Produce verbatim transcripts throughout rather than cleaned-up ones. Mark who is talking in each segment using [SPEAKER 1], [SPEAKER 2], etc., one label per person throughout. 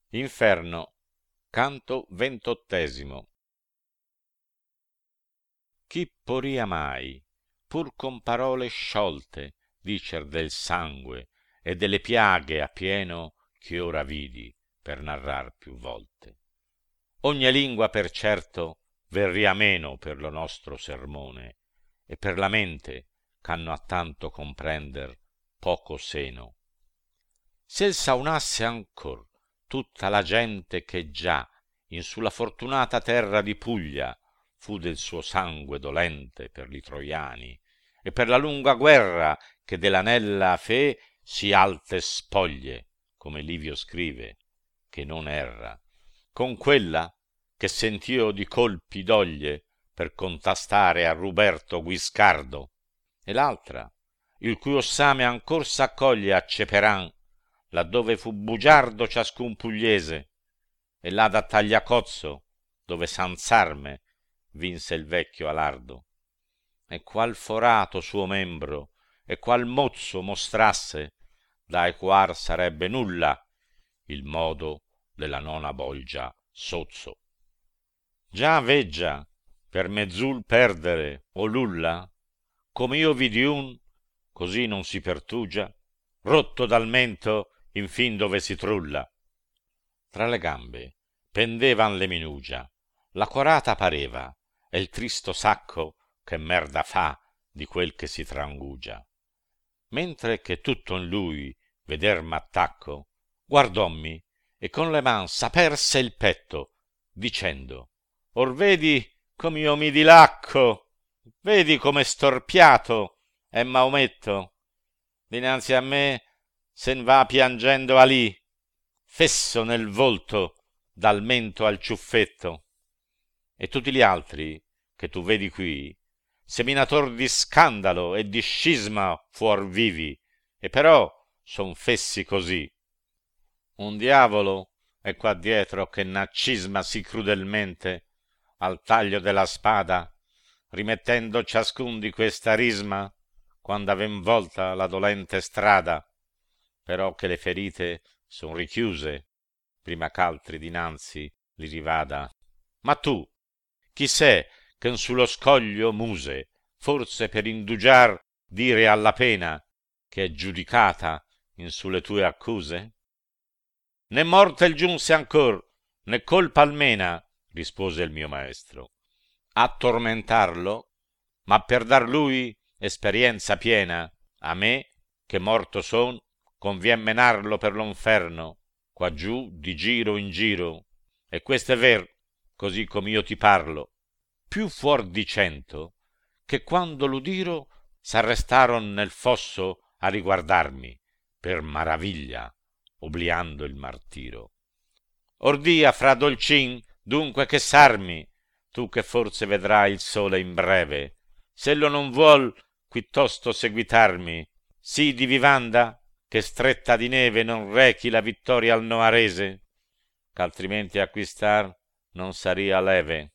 [SPEAKER 1] Inferno, canto ventottesimo. Chi poria mai, pur con parole sciolte, dicer del sangue e delle piaghe a pieno che ora vidi per narrar più volte? Ogni lingua per certo verria meno per lo nostro sermone, e per la mente ch'hanno a tanto comprender poco seno. Se il saunasse ancor tutta la gente che già in sulla fortunata terra di Puglia fu del suo sangue dolente per li troiani, e per la lunga guerra che dell'anella fe si alte spoglie, come Livio scrive, che non erra, con quella che sentio di colpi doglie per contastare a Ruberto Guiscardo, e l'altra, il cui ossame ancor s'accoglie a Ceperan, laddove fu bugiardo ciascun pugliese, e là da Tagliacozzo, dove Sansarme vinse il vecchio Alardo. E qual forato suo membro e qual mozzo mostrasse, dai quar sarebbe nulla il modo della nona bolgia sozzo. Già veggia per mezzul perdere o lulla, come io vidi un, così non si pertugia, rotto dal mento infin dove si trulla. Tra le gambe pendevan le minugia, la corata pareva, e il tristo sacco che merda fa di quel che si trangugia. Mentre che tutto in lui veder m'attacco, guardommi e con le man s'aperse il petto, dicendo: or vedi come io mi dilacco, vedi come storpiato è Maometto, dinanzi a me sen va piangendo Alì, fesso nel volto dal mento al ciuffetto. E tutti gli altri che tu vedi qui, seminator di scandalo e di scisma fuor vivi, e però son fessi così. Un diavolo è qua dietro che n'accisma sì crudelmente al taglio della spada, rimettendo ciascun di questa risma quando aven volta la dolente strada, però che le ferite son richiuse prima ch'altri dinanzi li rivada. Ma tu chi sei che sullo scoglio muse, forse per indugiar dire alla pena che è giudicata in sulle tue accuse? Né morte il giunse ancor, né colpa almena, rispose il mio maestro, a tormentarlo, ma per dar lui esperienza piena, a me, che morto son, convien menarlo per lo inferno, qua giù di giro in giro, e questo è ver, così come io ti parlo, più fuor di cento, che quando l'udiro s'arrestaron nel fosso a riguardarmi, per maraviglia, obliando il martiro. Or dia, fra dolcin, dunque che s'armi, tu che forse vedrai il sole in breve, s'ello non vuol quittosto seguitarmi, sì di vivanda che stretta di neve non rechi la vittoria al noarese, ch'altrimenti acquistar non saria leve.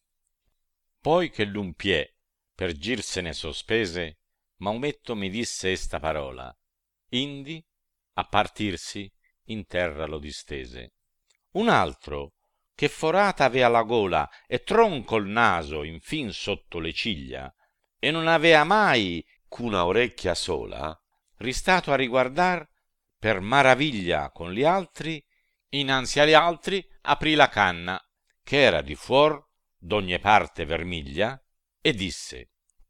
[SPEAKER 1] Poi che l'un piè per girsene sospese, Maometto mi disse esta parola, indi a partirsi in terra lo distese. Un altro che forata avea la gola e tronco il naso infin sotto le ciglia, e non avea mai ch'una orecchia sola, ristato a riguardar per maraviglia con gli altri, innanzi agli altri aprì la canna, che era di fuor d'ogni parte vermiglia, e disse: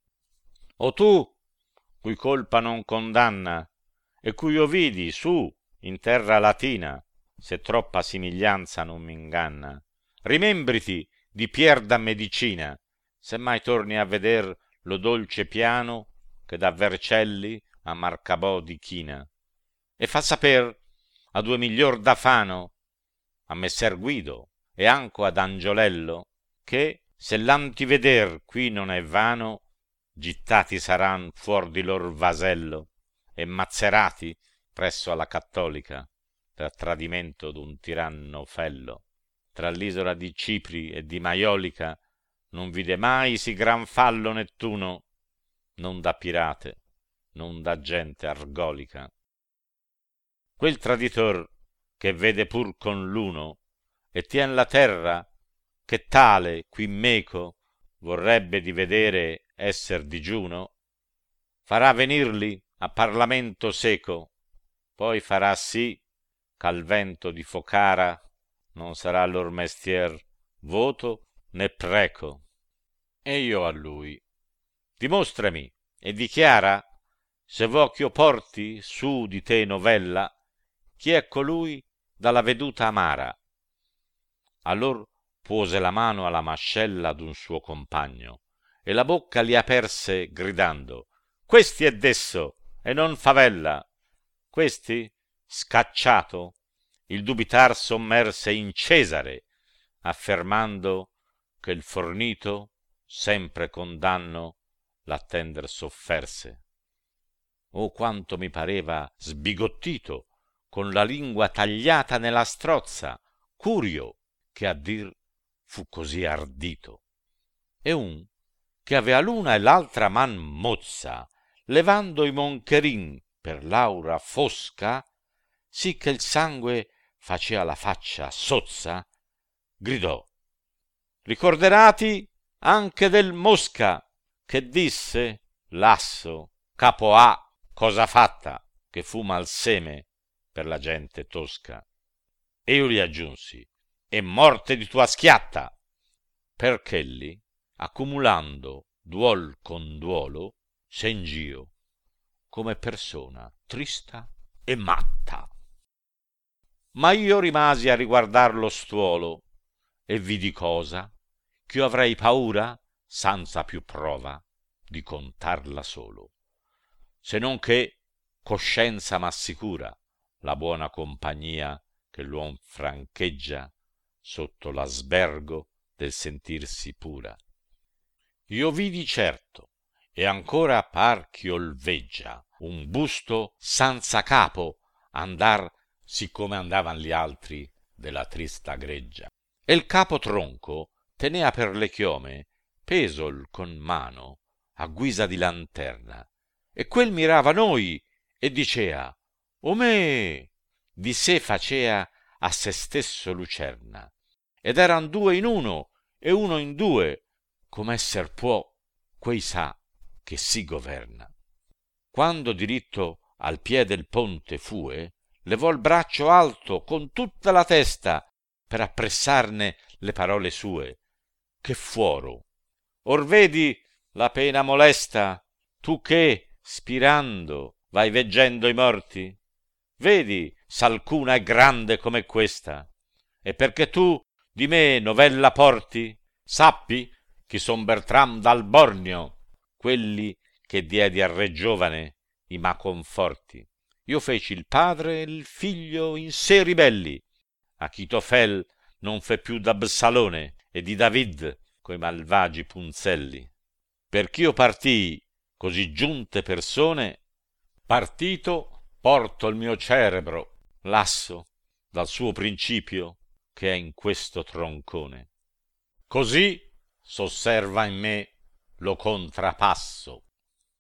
[SPEAKER 1] o tu, cui colpa non condanna, e cui io vidi su in terra latina, se troppa simiglianza non m'inganna, rimembriti di Pier da Medicina, se mai torni a veder lo dolce piano che da Vercelli a Marcabò di china, e fa saper a due miglior da Fano, a Messer Guido e anco ad Angiolello, che se l'anti veder qui non è vano, gittati saran fuor di lor vasello e mazzerati presso alla cattolica per tradimento d'un tiranno fello. Tra l'isola di Cipri e di Maiolica non vide mai sì gran fallo Nettuno, non da pirate, non da gente argolica. Quel traditor che vede pur con l'uno e tien la terra, che tale qui meco vorrebbe di vedere esser digiuno, farà venirli a parlamento seco, poi farà sì ch'al vento di Focara non sarà lor mestier voto né preco. E io a lui: dimostrami e dichiara, se vo ch'io porti su di te novella, chi è colui dalla veduta amara. Allor puose la mano alla mascella d'un suo compagno e la bocca li aperse gridando: questi è desso e non favella. Questi, scacciato, il dubitar sommerse in Cesare, affermando che il fornito sempre con danno l'attender sofferse. Oh, quanto mi pareva sbigottito, con la lingua tagliata nella strozza, Curio, che a dir fu così ardito. E un che avea l'una e l'altra man mozza, levando i moncherin per l'aura fosca, sì che il sangue facea la faccia sozza, gridò: ricorderati anche del Mosca, che disse l'asso capo A cosa fatta, che fu mal seme per la gente tosca. E io gli aggiunsi: e morte di tua schiatta, perch'elli, accumulando duol con duolo, s'engio come persona trista e matta. Ma io rimasi a riguardar lo stuolo e vidi cosa ch'io avrei paura, senza più prova, di contarla solo, se non che coscienza m'assicura la buona compagnia che l'uom francheggia sotto l'asbergo del sentirsi pura. Io vidi certo, e ancora par ch'io l veggia, un busto senza capo andar siccome andavan gli altri della trista greggia, e il capo tronco tenea per le chiome pesol con mano a guisa di lanterna, e quel mirava noi e dicea: omè, di sé facea a se stesso lucerna, ed eran due in uno e uno in due, come esser può, quei sa che si governa. Quando diritto al piè del ponte fue, levò il braccio alto con tutta la testa per appressarne le parole sue, che fuoro: or vedi la pena molesta, tu che, spirando, vai veggendo i morti? Vedi s'alcuna è grande come questa, e perché tu di me novella porti, sappi che son Bertram dal Borgno, quelli che diedi al re giovane i ma conforti. Io feci il padre e il figlio in sé ribelli, Achitofel non fe più d'Absalone e di David coi malvagi punzelli. Perch'io partii così giunte persone, partito porto il mio cerebro lasso dal suo principio che è in questo troncone. Così s'osserva in me lo contrapasso.